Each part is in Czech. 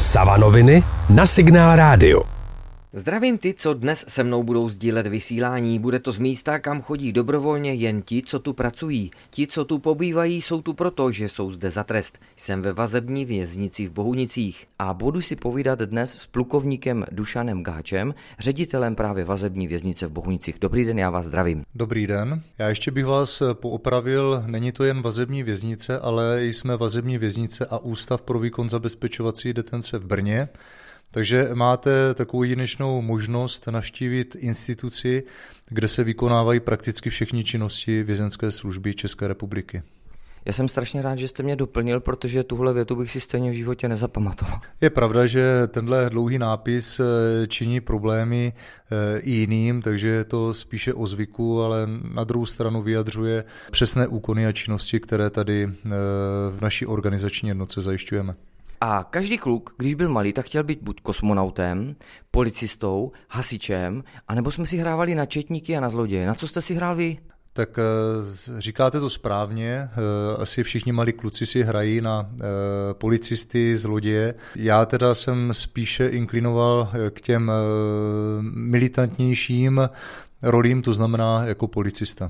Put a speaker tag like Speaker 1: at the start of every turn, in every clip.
Speaker 1: Savanoviny na Signál Rádio.
Speaker 2: Zdravím ty, co dnes se mnou budou sdílet vysílání. Bude to z místa, kam chodí dobrovolně jen ti, co tu pracují. Ti, co tu pobývají, jsou tu proto, že jsou zde za trest. Jsem ve vazební věznici v Bohunicích a budu si povídat dnes s plukovníkem Dušanem Gáčem, ředitelem právě vazební věznice v Bohunicích. Dobrý den, já vás zdravím.
Speaker 3: Dobrý den. Já ještě bych vás poopravil, není to jen vazební věznice, ale jsme vazební věznice a Ústav pro výkon zabezpečovací detence v Brně. Takže máte takovou jedinečnou možnost navštívit instituci, kde se vykonávají prakticky všechny činnosti vězeňské služby České republiky.
Speaker 2: Já jsem strašně rád, že jste mě doplnil, protože tuhle větu bych si stejně v životě nezapamatoval.
Speaker 3: Je pravda, že tenhle dlouhý nápis činí problémy i jiným, takže je to spíše o zvyku, ale na druhou stranu vyjadřuje přesné úkony a činnosti, které tady v naší organizační jednotce zajišťujeme.
Speaker 2: A každý kluk, když byl malý, tak chtěl být buď kosmonautem, policistou, hasičem, anebo jsme si hrávali na četníky a na zloděje. Na co jste si hrál vy?
Speaker 3: Tak říkáte to správně, asi všichni malí kluci si hrají na policisty, zloděje. Já teda jsem spíše inklinoval k těm militantnějším rolím, to znamená jako policista.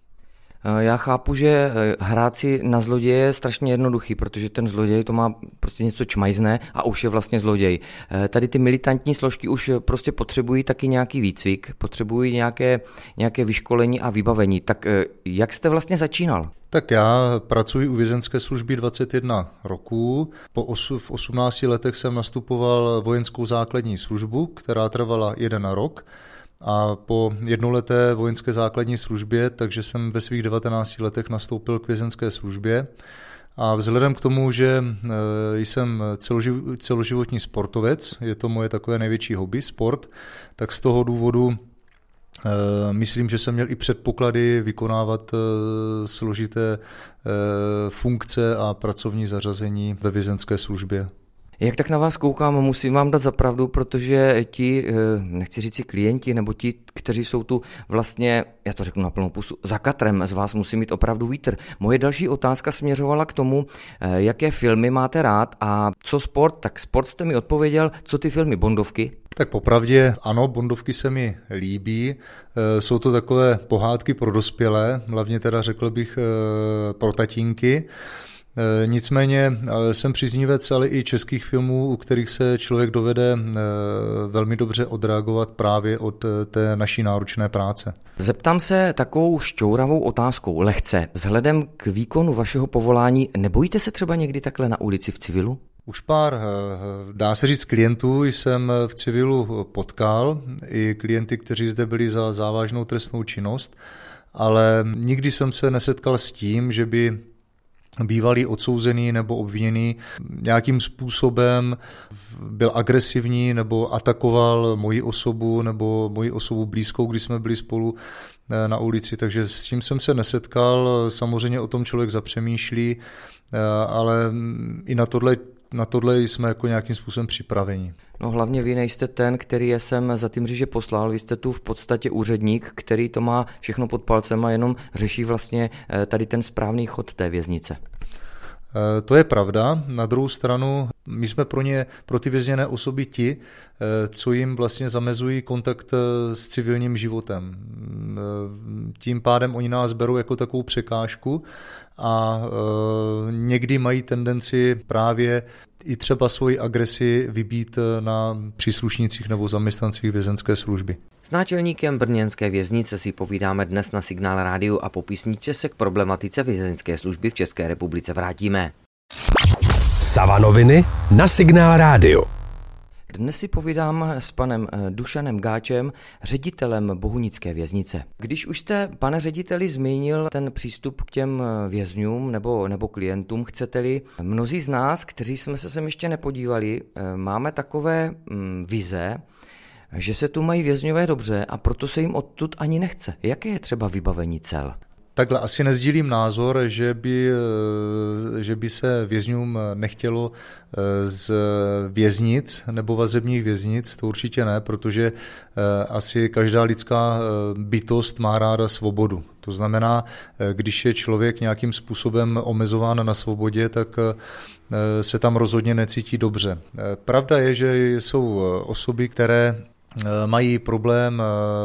Speaker 2: Já chápu, že hrát si na zloděje je strašně jednoduchý, protože ten zloděj to má prostě něco čmajzné a už je vlastně zloděj. Tady ty militantní složky už prostě potřebují taky nějaký výcvik, potřebují nějaké vyškolení a vybavení. Tak jak jste vlastně začínal?
Speaker 3: Tak já pracuji u vězeňské služby 21 roků. V 18 letech jsem nastupoval vojenskou základní službu, která trvala 1 rok. A po jednoleté vojenské základní službě, takže jsem ve svých 19 letech nastoupil k vězeňské službě. A vzhledem k tomu, že jsem celoživotní sportovec, je to moje takové největší hobby, sport, tak z toho důvodu myslím, že jsem měl i předpoklady vykonávat složité funkce a pracovní zařazení ve vězeňské službě.
Speaker 2: Jak tak na vás koukám, musím vám dát za pravdu, protože ti, nechci říct si klienti, nebo ti, kteří jsou tu vlastně, já to řeknu na plnou pusu, za katrem, z vás musí mít opravdu vítr. Moje další otázka směřovala k tomu, jaké filmy máte rád a co sport, tak sport jste mi odpověděl, co ty filmy, bondovky?
Speaker 3: Tak popravdě ano, bondovky se mi líbí, jsou to takové pohádky pro dospělé, hlavně teda řekl bych pro tatínky. Nicméně jsem příznivec ale i českých filmů, u kterých se člověk dovede velmi dobře odreagovat právě od té naší náročné práce.
Speaker 2: Zeptám se takovou šťouravou otázkou, lehce. Vzhledem k výkonu vašeho povolání, nebojíte se třeba někdy takhle na ulici v civilu?
Speaker 3: Už pár, dá se říct, klientů jsem v civilu potkal, i klienty, kteří zde byli za závažnou trestnou činnost, ale nikdy jsem se nesetkal s tím, že by bývalý odsouzený nebo obviněný nějakým způsobem byl agresivní nebo atakoval moji osobu nebo moji osobu blízkou, když jsme byli spolu na ulici, takže s tím jsem se nesetkal. Samozřejmě o tom člověk zapřemýšlí, ale i na tohle jsme jako nějakým způsobem připraveni.
Speaker 2: No hlavně vy nejste ten, který je sem za ty mříže poslal, vy jste tu v podstatě úředník, který to má všechno pod palcem a jenom řeší vlastně tady ten správný chod té věznice.
Speaker 3: To je pravda. Na druhou stranu, my jsme pro ty vězněné osoby ti, co jim vlastně zamezují kontakt s civilním životem. Tím pádem oni nás berou jako takovou překážku a někdy mají tendenci právě i třeba svoji agresi vybít na příslušnících nebo zaměstnancích vězeňské služby.
Speaker 2: S náčelníkem brněnské věznice si povídáme dnes na Signál Rádiu a po písničce se k problematice vězeňské služby v České republice vrátíme.
Speaker 1: Savanoviny na Signál Rádiu.
Speaker 2: Dnes si povídám s panem Dušanem Gáčem, ředitelem Bohunické věznice. Když už jste, pane řediteli, zmínil ten přístup k těm vězňům nebo klientům, chcete-li, mnozí z nás, kteří jsme se sem ještě nepodívali, máme takové vize, že se tu mají vězňové dobře a proto se jim odtud ani nechce. Jaké je třeba vybavení cel?
Speaker 3: Takhle asi nezdílím názor, že by se vězňům nechtělo z věznic nebo vazebních věznic, to určitě ne, protože asi každá lidská bytost má ráda svobodu. To znamená, když je člověk nějakým způsobem omezován na svobodě, tak se tam rozhodně necítí dobře. Pravda je, že jsou osoby, které mají problém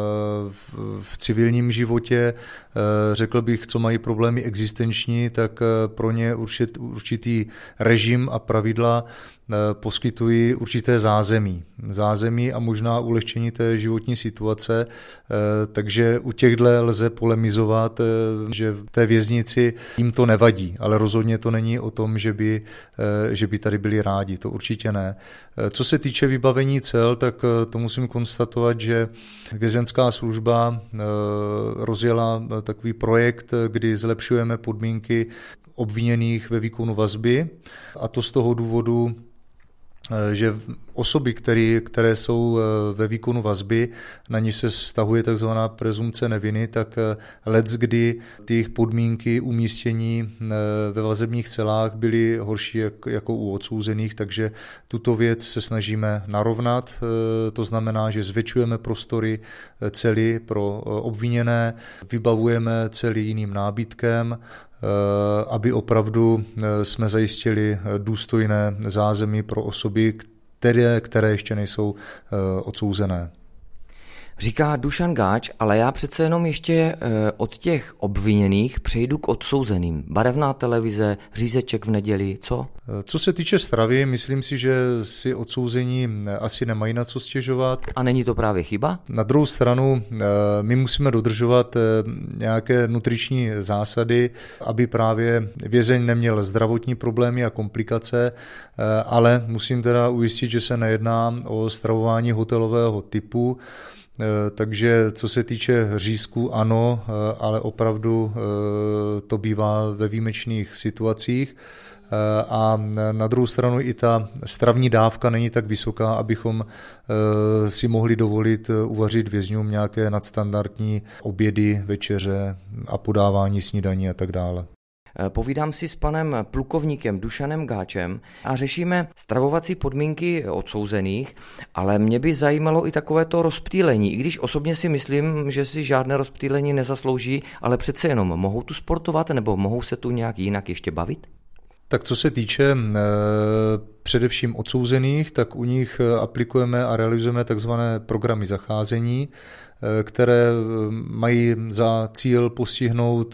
Speaker 3: v civilním životě, řekl bych, co mají problémy existenční, tak pro ně určitý režim a pravidla poskytují určité zázemí a možná ulehčení té životní situace, takže u těchto lze polemizovat, že v té věznici jim to nevadí, ale rozhodně to není o tom, že by tady byli rádi, to určitě ne. Co se týče vybavení cel, tak to musím konstatovat, že vězenská služba rozjela takový projekt, kdy zlepšujeme podmínky obviněných ve výkonu vazby, a to z toho důvodu, že osoby, které jsou ve výkonu vazby, na ní se vztahuje takzvaná prezumce neviny, tak leckdy ty jejich podmínky umístění ve vazebních celách byly horší jako u odsouzených, takže tuto věc se snažíme narovnat. To znamená, že zvětšujeme prostory cely pro obviněné, vybavujeme cely jiným nábytkem, aby opravdu jsme zajistili důstojné zázemí pro osoby, které ještě nejsou odsouzené.
Speaker 2: Říká Dušan Gáč, ale já přece jenom ještě od těch obviněných přejdu k odsouzeným. Barevná televize, řízeček v neděli, co?
Speaker 3: Co se týče stravy, myslím si, že si odsouzení asi nemají na co stěžovat.
Speaker 2: A není to právě chyba?
Speaker 3: Na druhou stranu, my musíme dodržovat nějaké nutriční zásady, aby právě vězeň neměl zdravotní problémy a komplikace, ale musím teda ujistit, že se nejedná o stravování hotelového typu. Takže co se týče řízku, ano, ale opravdu to bývá ve výjimečných situacích. A na druhou stranu i ta stravní dávka není tak vysoká, abychom si mohli dovolit uvařit vězňům nějaké nadstandardní obědy, večeře a podávání snídaní a tak dále.
Speaker 2: Povídám si s panem plukovníkem Dušanem Gáčem a řešíme stravovací podmínky odsouzených, ale mě by zajímalo i takovéto rozptýlení, i když osobně si myslím, že si žádné rozptýlení nezaslouží, ale přece jenom mohou tu sportovat nebo mohou se tu nějak jinak ještě bavit?
Speaker 3: Tak co se týče především odsouzených, tak u nich aplikujeme a realizujeme takzvané programy zacházení, které mají za cíl postihnout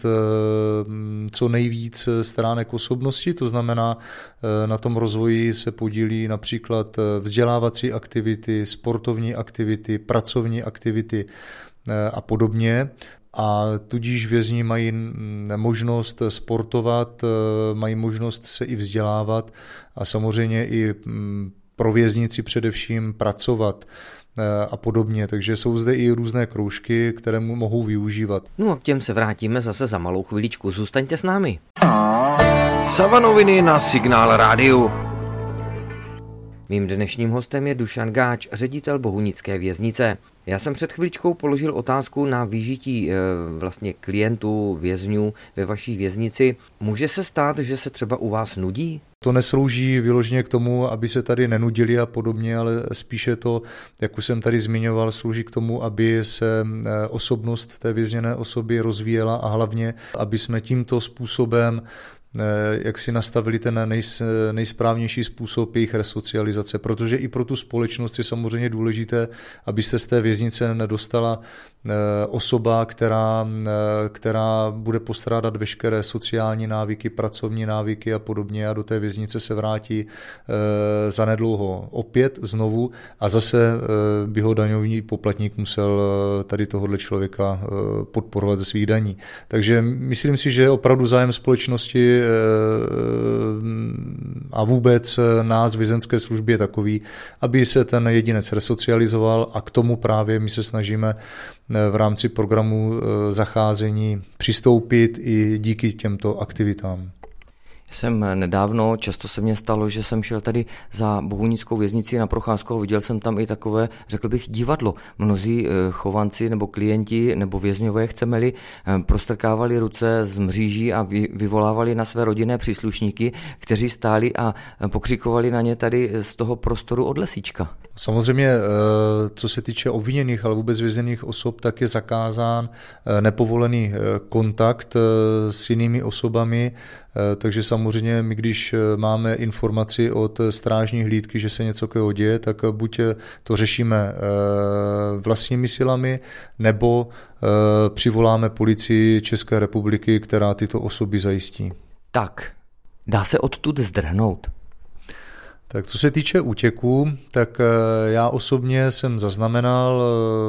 Speaker 3: co nejvíc stránek osobnosti, to znamená, na tom rozvoji se podílí například vzdělávací aktivity, sportovní aktivity, pracovní aktivity a podobně. A tudíž vězni mají možnost sportovat, mají možnost se i vzdělávat a samozřejmě i pro věznici především pracovat a podobně. Takže jsou zde i různé kroužky, které mohou využívat.
Speaker 2: No a k těm se vrátíme zase za malou chviličku. Zůstaňte s námi.
Speaker 1: Savanoviny na Signál rádiu.
Speaker 2: Mým dnešním hostem je Dušan Gáč, ředitel Bohunické věznice. Já jsem před chviličkou položil otázku na vyžití vlastně klientů, vězňů ve vaší věznici. Může se stát, že se třeba u vás nudí?
Speaker 3: To neslouží vyloženě k tomu, aby se tady nenudili a podobně, ale spíše to, jak už jsem tady zmiňoval, slouží k tomu, aby se osobnost té vězněné osoby rozvíjela a hlavně, aby jsme tímto způsobem jak si nastavili ten nejsprávnější způsob jejich resocializace, protože i pro tu společnost je samozřejmě důležité, aby se z té věznice nedostala osoba, která bude postrádat veškeré sociální návyky, pracovní návyky a podobně a do té věznice se vrátí zanedlouho opět znovu a zase by ho daňový poplatník musel tady tohohle člověka podporovat ze svých daní. Takže myslím si, že opravdu zájem společnosti a vůbec nás v vězenské službě je takový, aby se ten jedinec resocializoval a k tomu právě my se snažíme v rámci programu zacházení přistoupit i díky těmto aktivitám.
Speaker 2: Jsem nedávno, často se mně stalo, že jsem šel tady za Bohunickou věznici na procházku a viděl jsem tam i takové, řekl bych, divadlo. Mnozí chovanci nebo klienti nebo vězňové, chceme-li, prostrkávali ruce z mříží a vyvolávali na své rodinné příslušníky, kteří stáli a pokřikovali na ně tady z toho prostoru od lesíčka.
Speaker 3: Samozřejmě, co se týče obviněných, ale vůbec vězněných osob, tak je zakázán nepovolený kontakt s jinými osobami, takže samozřejmě my, když máme informaci od strážní hlídky, že se něco takového děje, tak buď to řešíme vlastními silami, nebo přivoláme policii České republiky, která tyto osoby zajistí.
Speaker 2: Tak, dá se odtud zdrhnout?
Speaker 3: Tak co se týče útěků, tak já osobně jsem zaznamenal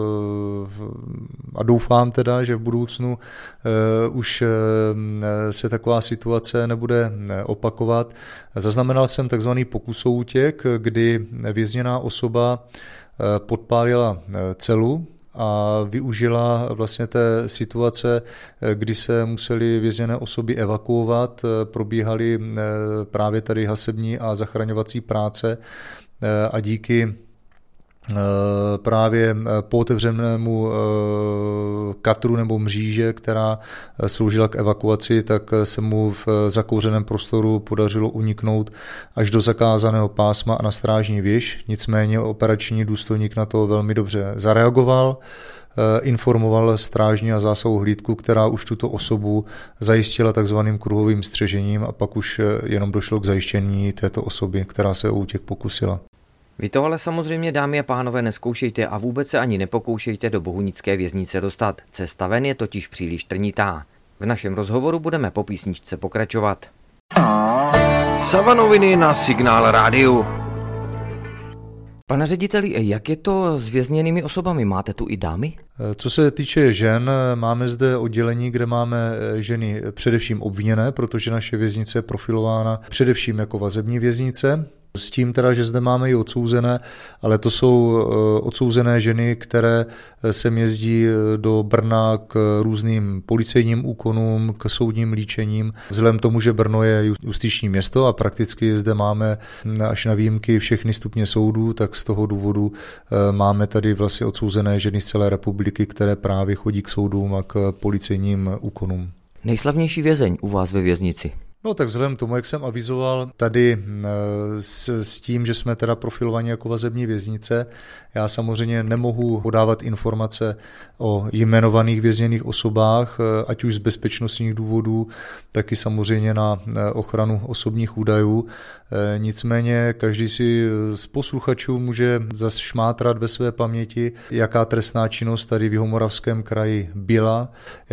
Speaker 3: a doufám teda, že v budoucnu už se taková situace nebude opakovat. Zaznamenal jsem takzvaný pokus o útěk, kdy vězněná osoba podpálila celu a využila vlastně té situace, kdy se museli vězněné osoby evakuovat, probíhaly právě tady hasební a zachraňovací práce a díky právě po otevřenému katru nebo mříže, která sloužila k evakuaci, tak se mu v zakouřeném prostoru podařilo uniknout až do zakázaného pásma a na strážní věž. Nicméně operační důstojník na to velmi dobře zareagoval, informoval strážní a zásahovou hlídku, která už tuto osobu zajistila takzvaným kruhovým střežením a pak už jenom došlo k zajištění této osoby, která se o útěk pokusila.
Speaker 2: Vy to ale samozřejmě, dámy a pánové, neskoušejte a vůbec se ani nepokoušejte do bohunické věznice dostat. Cesta ven je totiž příliš trnitá. V našem rozhovoru budeme po písničce pokračovat.
Speaker 1: Savanoviny na Signál rádiu.
Speaker 2: Pane řediteli, jak je to s vězněnými osobami? Máte tu i dámy?
Speaker 3: Co se týče žen, máme zde oddělení, kde máme ženy především obviněné, protože naše věznice je profilována především jako vazební věznice. S tím teda, že zde máme i odsouzené, ale to jsou odsouzené ženy, které sem jezdí do Brna k různým policejním úkonům, k soudním líčením. Vzhledem tomu, že Brno je justiční město a prakticky zde máme až na výjimky všechny stupně soudů, tak z toho důvodu máme tady vlastně odsouzené ženy z celé republiky, které právě chodí k soudům a k policejním úkonům.
Speaker 2: Nejslavnější vězeň u vás ve věznici?
Speaker 3: No tak vzhledem k tomu, jak jsem avizoval tady s tím, že jsme teda profilovaní jako vazební věznice, já samozřejmě nemohu podávat informace o jmenovaných vězněných osobách, ať už z bezpečnostních důvodů, tak i samozřejmě na ochranu osobních údajů. Nicméně každý si z posluchačů může zašmátrat ve své paměti, jaká trestná činnost tady v Jihomoravském kraji byla,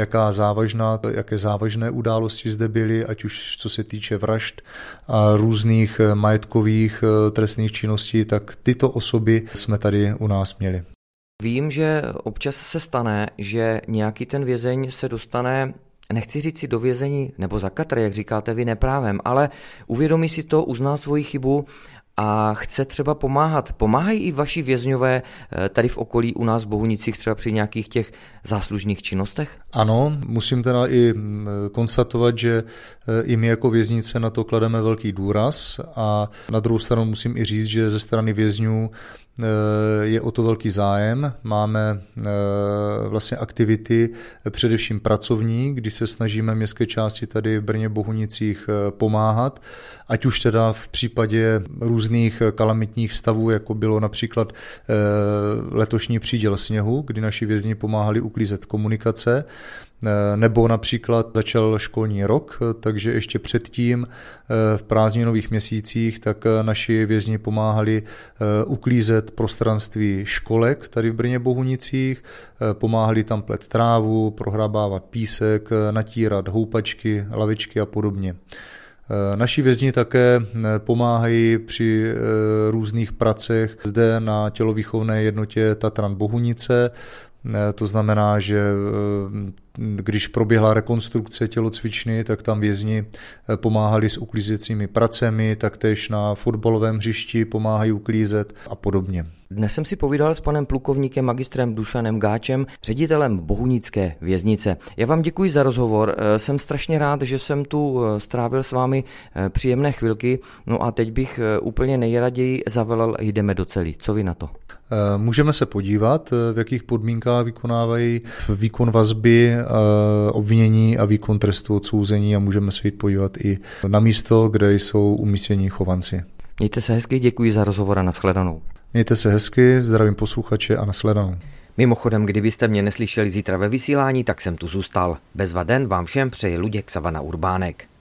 Speaker 3: jaké závažné události zde byly, ať už co se týče vražd a různých majetkových trestných činností, tak tyto osoby jsme tady u nás měli.
Speaker 2: Vím, že občas se stane, že nějaký ten vězeň se dostane, nechci říct si do vězení nebo za katr, jak říkáte vy, neprávem, ale uvědomí si to, uzná svoji chybu a chce třeba pomáhat. Pomáhají i vaši vězňové tady v okolí u nás v Bohunicích třeba při nějakých těch záslužných činnostech?
Speaker 3: Ano, musím teda i konstatovat, že i my jako věznice na to klademe velký důraz a na druhou stranu musím i říct, že ze strany vězňů je o to velký zájem. Máme vlastně aktivity, především pracovní, když se snažíme městské části tady v Brně Bohunicích pomáhat, ať už teda v případě různých kalamitních stavů, jako bylo například letošní příděl sněhu, kdy naši vězni pomáhali uklízet komunikace, nebo například začal školní rok, takže ještě předtím v prázdninových měsících tak naši vězni pomáhali uklízet prostranství školek tady v Brně Bohunicích, pomáhali tam plet trávu, prohrabávat písek, natírat houpačky, lavičky a podobně. Naši vězni také pomáhají při různých pracech zde na tělovýchovné jednotě Tatran Bohunice. To znamená, že když proběhla rekonstrukce tělocvičny, tak tam vězni pomáhali s uklízecími pracemi, taktéž na fotbalovém hřišti pomáhají uklízet a podobně.
Speaker 2: Dnes jsem si povídal s panem plukovníkem magistrem Dušanem Gáčem, ředitelem Bohunické věznice. Já vám děkuji za rozhovor, jsem strašně rád, že jsem tu strávil s vámi příjemné chvilky, no a teď bych úplně nejraději zavelel, jdeme do cely. Co vy na to?
Speaker 3: Můžeme se podívat, v jakých podmínkách vykonávají výkon vazby, obvinění a výkon trestu odsouzení a můžeme se jít podívat i na místo, kde jsou umístěni chovanci.
Speaker 2: Mějte se hezky, děkuji za rozhovor a nashledanou.
Speaker 3: Mějte se hezky, zdravím posluchače a nashledanou.
Speaker 2: Mimochodem, kdybyste mě neslyšeli zítra ve vysílání, tak jsem tu zůstal. Bezva den vám všem přeje Luděk Savana Urbánek.